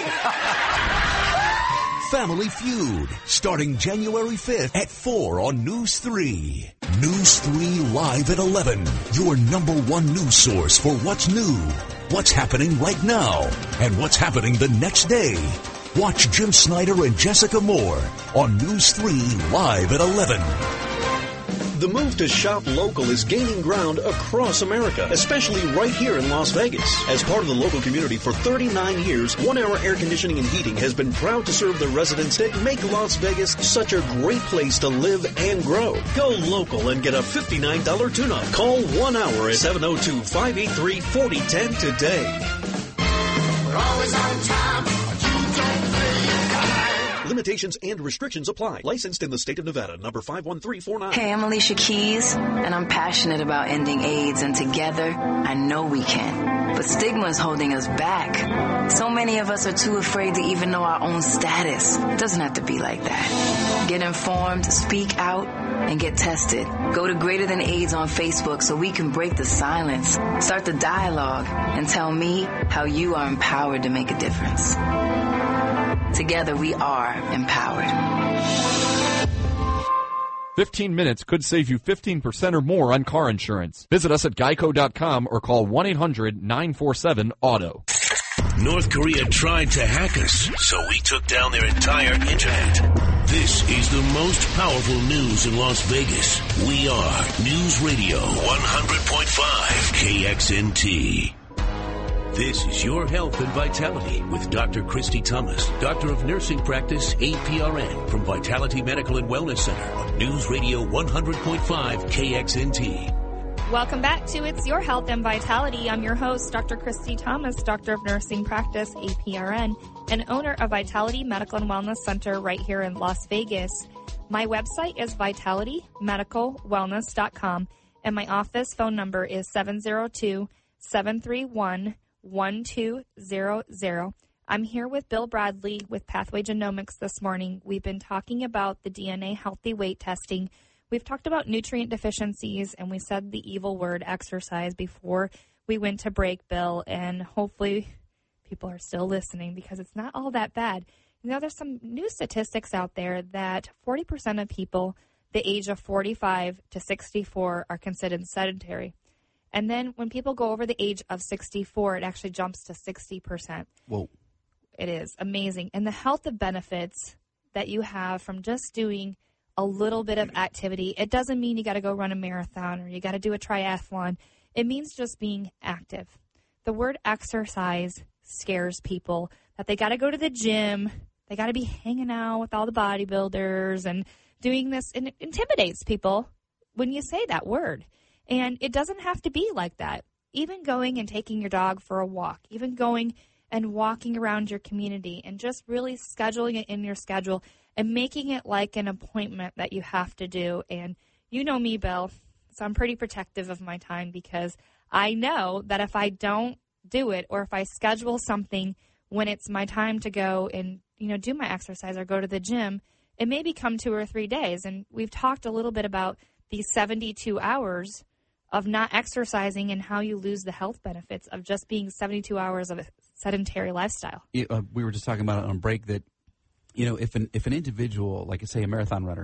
S19: Family Feud, starting January 5th at 4 on News 3. News 3 live at 11. Your number one news source for what's new, what's happening right now, and what's happening the next day. Watch Jim Snyder and Jessica Moore on News 3 live at 11.
S23: The move to shop local is gaining ground across America, especially right here in Las Vegas. As part of the local community for 39 years, 1 Hour Air Conditioning and Heating has been proud to serve the residents that make Las Vegas such a great place to live and grow. Go local and get a $59 tune-up. Call 1 Hour at 702-583-4010 today.
S22: We're always on time.
S23: Limitations and restrictions apply. Licensed in the state of Nevada, number 51349.
S24: Hey, I'm Alicia Keys, and I'm passionate about ending AIDS, and together, I know we can. But stigma is holding us back. So many of us are too afraid to even know our own status. It doesn't have to be like that. Get informed, speak out, and get tested. Go to Greater Than AIDS on Facebook so we can break the silence, start the dialogue, and tell me how you are empowered to make a difference. Together we are empowered.
S12: 15 minutes could save you 15% or more on car insurance. Visit us at geico.com or call 1-800-947-AUTO.
S3: North Korea tried to hack us, so we took down their entire internet. This is the most powerful news in Las Vegas. We are News Radio 100.5 KXNT. This is Your Health and Vitality with Dr. Christy Thomas, Doctor of Nursing Practice, APRN, from Vitality Medical and Wellness Center on News Radio 100.5 KXNT.
S4: Welcome back to It's Your Health and Vitality. I'm your host, Dr. Christy Thomas, Doctor of Nursing Practice, APRN, and owner of Vitality Medical and Wellness Center right here in Las Vegas. My website is vitalitymedicalwellness.com, and my office phone number is 702-731-1200. I'm here with Bill Bradley with Pathway Genomics this morning. We've been talking about the DNA healthy weight testing. We've talked about nutrient deficiencies, and we said the evil word exercise before we went to break, Bill, and hopefully people are still listening because it's not all that bad. You know, there's some new statistics out there that 40% of people the age of 45 to 64 are considered sedentary. And then when people go over the age of 64, it actually jumps to 60%.
S5: Whoa.
S4: It is amazing. And the health of benefits that you have from just doing a little bit of activity, it doesn't mean you got to go run a marathon or you got to do a triathlon. It means just being active. The word exercise scares people, that they got to go to the gym, they got to be hanging out with all the bodybuilders and doing this, and it intimidates people when you say that word. And it doesn't have to be like that. Even going and taking your dog for a walk, even going and walking around your community and just really scheduling it in your schedule and making it like an appointment that you have to do. And you know me, Bill, so I'm pretty protective of my time because I know that if I don't do it or if I schedule something when it's my time to go and, you know, do my exercise or go to the gym, it may become 2 or 3 days. And we've talked a little bit about these 72 hours of not exercising and how you lose the health benefits of just being 72 hours of a sedentary lifestyle.
S5: We were just talking about it on break that, you know, if an individual, like say a marathon runner,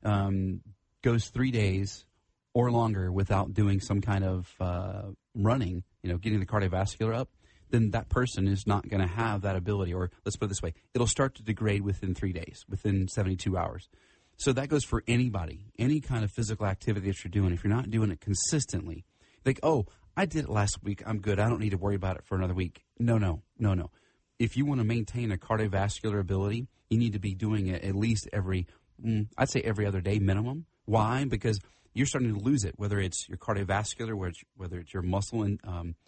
S5: goes 3 days or longer without doing some kind of running, getting the cardiovascular up, then that person is not going to have that ability. Or let's put it this way, it'll start to degrade within 3 days, within 72 hours. So that goes for anybody, any kind of physical activity that you're doing. If you're not doing it consistently, like, oh, I did it last week, I'm good, I don't need to worry about it for another week. No. If you want to maintain a cardiovascular ability, you need to be doing it at least every other day minimum. Why? Because you're starting to lose it, whether it's your cardiovascular, whether it's your muscle and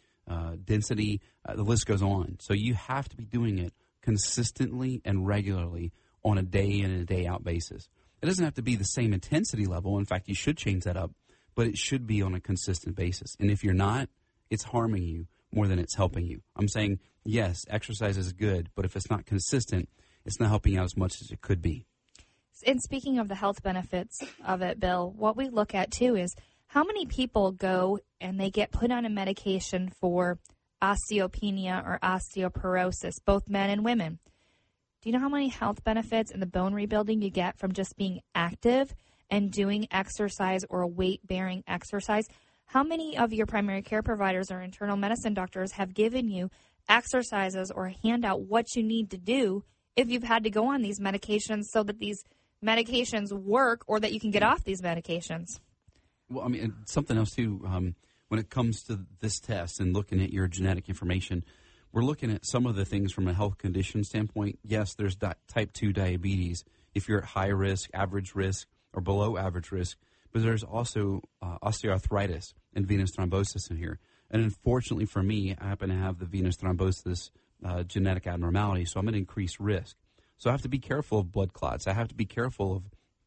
S5: density, the list goes on. So you have to be doing it consistently and regularly on a day in and a day out basis. It doesn't have to be the same intensity level. In fact, you should change that up, but it should be on a consistent basis. And if you're not, it's harming you more than it's helping you. I'm saying, yes, exercise is good, but if it's not consistent, it's not helping you out as much as it could be.
S4: And speaking of the health benefits of it, Bill, what we look at, too, is how many people go and they get put on a medication for osteopenia or osteoporosis, both men and women. Do you know how many health benefits in the bone rebuilding you get from just being active and doing exercise or weight-bearing exercise? How many of your primary care providers or internal medicine doctors have given you exercises or hand out what you need to do if you've had to go on these medications so that these medications work or that you can get off these medications?
S5: Well, I mean, and something else, too, when it comes to this test and looking at your genetic information, we're looking at some of the things from a health condition standpoint. Yes, there's type 2 diabetes if you're at high risk, average risk, or below average risk. But there's also osteoarthritis and venous thrombosis in here. And unfortunately for me, I happen to have the venous thrombosis genetic abnormality, so I'm at increased risk. So I have to be careful of blood clots. I have to be careful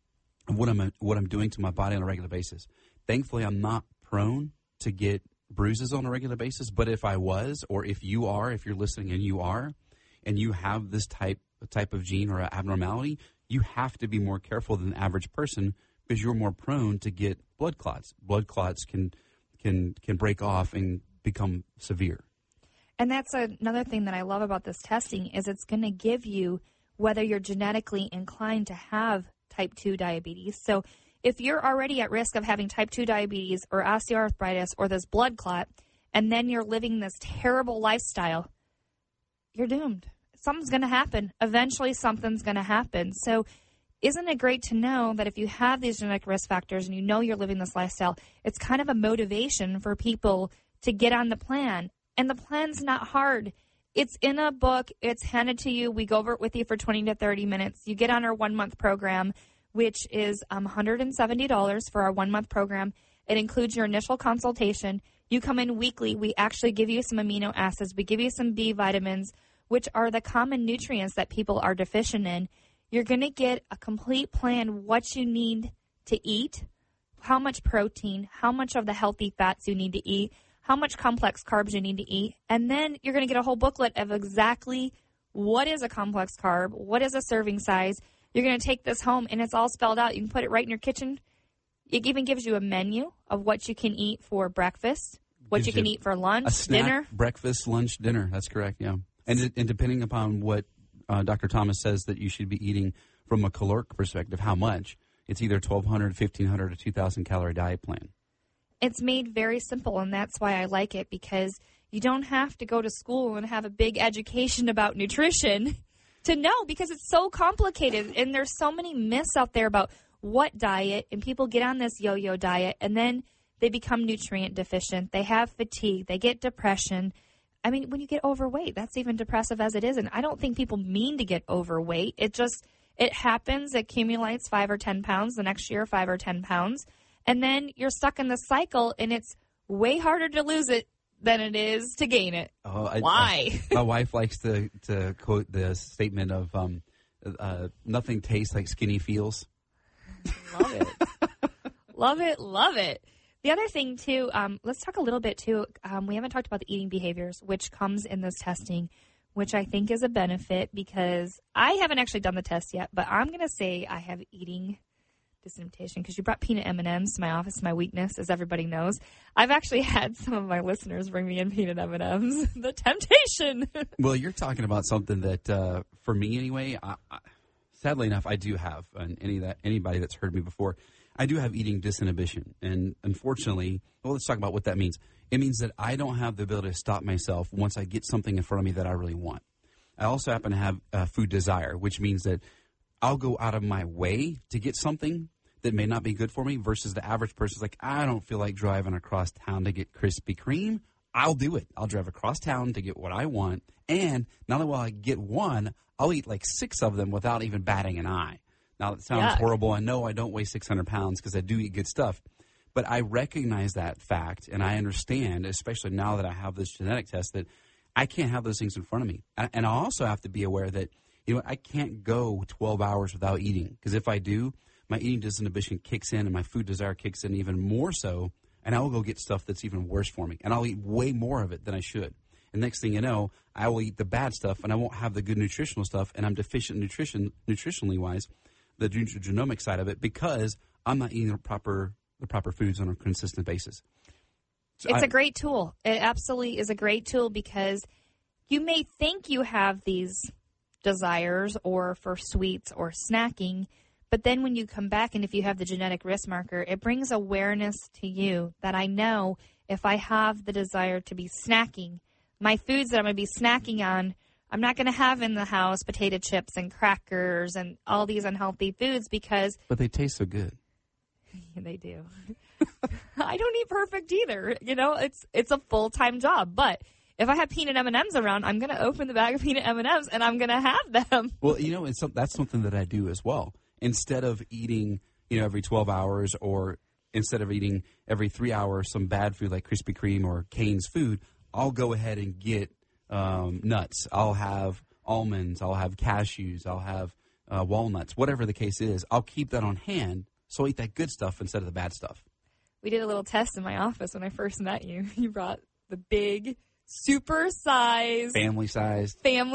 S5: of what I'm doing to my body on a regular basis. Thankfully, I'm not prone to get bruises on a regular basis, but if I was, or if you're listening and you have this type of gene or abnormality, you have to be more careful than the average person because you're more prone to get blood clots. Blood clots can break off and become severe.
S4: And that's another thing that I love about this testing is it's going to give you whether you're genetically inclined to have type 2 diabetes. So if you're already at risk of having type 2 diabetes or osteoarthritis or this blood clot, and then you're living this terrible lifestyle, you're doomed. Something's going to happen. Eventually something's going to happen. So isn't it great to know that if you have these genetic risk factors and you know you're living this lifestyle, it's kind of a motivation for people to get on the plan. And the plan's not hard. It's in a book. It's handed to you. We go over it with you for 20 to 30 minutes. You get on our 1-month program, which is $170 for our 1-month program. It includes your initial consultation. You come in weekly. We actually give you some amino acids. We give you some B vitamins, which are the common nutrients that people are deficient in. You're going to get a complete plan, what you need to eat, how much protein, how much of the healthy fats you need to eat, how much complex carbs you need to eat, and then you're going to get a whole booklet of exactly what is a complex carb, what is a serving size. You're going to take this home, and it's all spelled out. You can put it right in your kitchen. It even gives you a menu of what you can eat for breakfast, what you can eat for lunch,
S5: snack,
S4: dinner.
S5: Breakfast, lunch, dinner. That's correct, yeah. And depending upon what Dr. Thomas says that you should be eating from a caloric perspective, how much, it's either 1,200, 1,500, or 2,000 calorie diet plan.
S4: It's made very simple, and that's why I like it, because you don't have to go to school and have a big education about nutrition to know, because it's so complicated, and there's so many myths out there about what diet, and people get on this yo-yo diet, and then they become nutrient deficient. They have fatigue. They get depression. I mean, when you get overweight, that's even depressive as it is, and I don't think people mean to get overweight. It happens, it accumulates 5 or 10 pounds, the next year 5 or 10 pounds. And then you're stuck in the cycle, and it's way harder to lose it than it is to gain it. Why?
S5: My wife likes to quote the statement of nothing tastes like skinny feels.
S4: Love it. Love it, love it. The other thing, too, let's talk a little bit, too. We haven't talked about the eating behaviors, which comes in this testing, which I think is a benefit because I haven't actually done the test yet, but I'm going to say I have eating temptation because you brought peanut M&Ms to my office, my weakness, as everybody knows. I've actually had some of my listeners bring me in peanut M&Ms. The temptation.
S5: Well, you're talking about something that, for me anyway, sadly enough, I do have, and anybody that's heard me before, I do have eating disinhibition. And unfortunately, well, let's talk about what that means. It means that I don't have the ability to stop myself once I get something in front of me that I really want. I also happen to have food desire, which means that I'll go out of my way to get something that may not be good for me versus the average person's like, I don't feel like driving across town to get Krispy Kreme. I'll do it. I'll drive across town to get what I want. And not only will I get one, I'll eat like 6 of them without even batting an eye. Now, that sounds horrible. I know I don't weigh 600 pounds because I do eat good stuff. But I recognize that fact, and I understand, especially now that I have this genetic test, that I can't have those things in front of me. And I also have to be aware that, I can't go 12 hours without eating. Because if I do, my eating disinhibition kicks in and my food desire kicks in even more so, and I will go get stuff that's even worse for me. And I'll eat way more of it than I should. And next thing you know, I will eat the bad stuff, and I won't have the good nutritional stuff, and I'm deficient nutritionally-wise, the genomic side of it, because I'm not eating the proper foods on a consistent basis. So
S4: it's a great tool. It absolutely is a great tool because you may think you have these desires or for sweets or snacking, but then when you come back and if you have the genetic risk marker, it brings awareness to you that I know if I have the desire to be snacking, my foods that I'm going to be snacking on, I'm not going to have in the house potato chips and crackers and all these unhealthy foods because...
S5: But they taste so good.
S4: They do. I don't eat perfect either. It's a full-time job. But if I have peanut M&Ms around, I'm going to open the bag of peanut M&Ms and I'm going to have them.
S5: Well, that's something that I do as well. Instead of eating, every 12 hours or instead of eating every 3 hours some bad food like Krispy Kreme or Cane's food, I'll go ahead and get nuts. I'll have almonds. I'll have cashews. I'll have walnuts. Whatever the case is, I'll keep that on hand. So I'll eat that good stuff instead of the bad stuff.
S4: We did a little test in my office when I first met you. You brought the big, super size.
S5: Family size,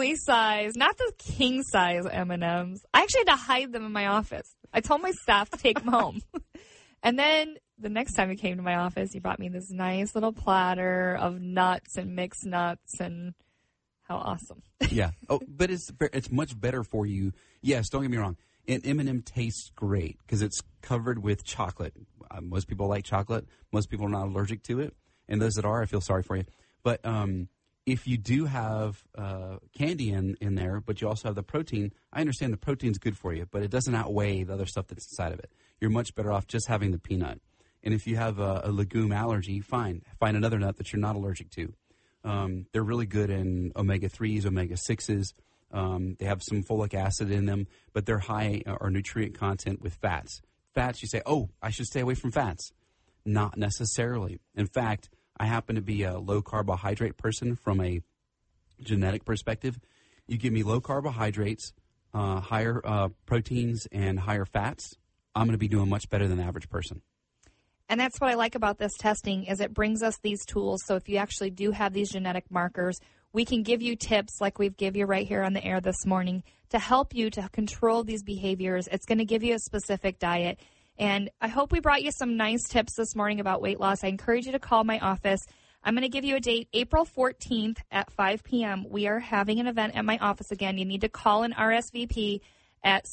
S4: not the king size M&Ms. I actually had to hide them in my office. I told my staff to take them home. And then the next time you came to my office, you brought me this nice little platter of nuts and mixed nuts and how awesome.
S5: Yeah. Oh, but it's much better for you. Yes, don't get me wrong. An M&M tastes great because it's covered with chocolate. Most people like chocolate. Most people are not allergic to it. And those that are, I feel sorry for you. But if you do have candy in there, but you also have the protein, I understand the protein's good for you, but it doesn't outweigh the other stuff that's inside of it. You're much better off just having the peanut. And if you have a legume allergy, fine. Find another nut that you're not allergic to. They're really good in omega-3s, omega-6s. They have some folic acid in them, but they're high or nutrient content with fats. Fats, you say, oh, I should stay away from fats. Not necessarily. In fact, I happen to be a low carbohydrate person from a genetic perspective. You give me low carbohydrates, higher proteins, and higher fats, I'm going to be doing much better than the average person.
S4: And that's what I like about this testing is it brings us these tools. So if you actually do have these genetic markers, we can give you tips like we've give you right here on the air this morning to help you to control these behaviors. It's going to give you a specific diet. And I hope we brought you some nice tips this morning about weight loss. I encourage you to call my office. I'm going to give you a date, April 14th at 5 p.m. We are having an event at my office again. You need to call an RSVP at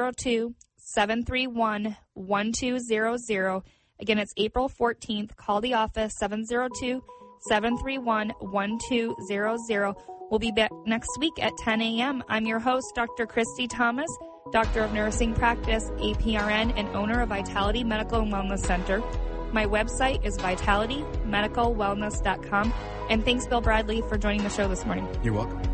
S4: 702-731-1200. Again, it's April 14th. Call the office, 702-731-1200. We'll be back next week at 10 a.m. I'm your host, Dr. Christy Thomas, Doctor of Nursing Practice, APRN, and owner of Vitality Medical and Wellness Center. My website is vitalitymedicalwellness.com. And thanks, Bill Bradley, for joining the show this morning.
S5: You're welcome.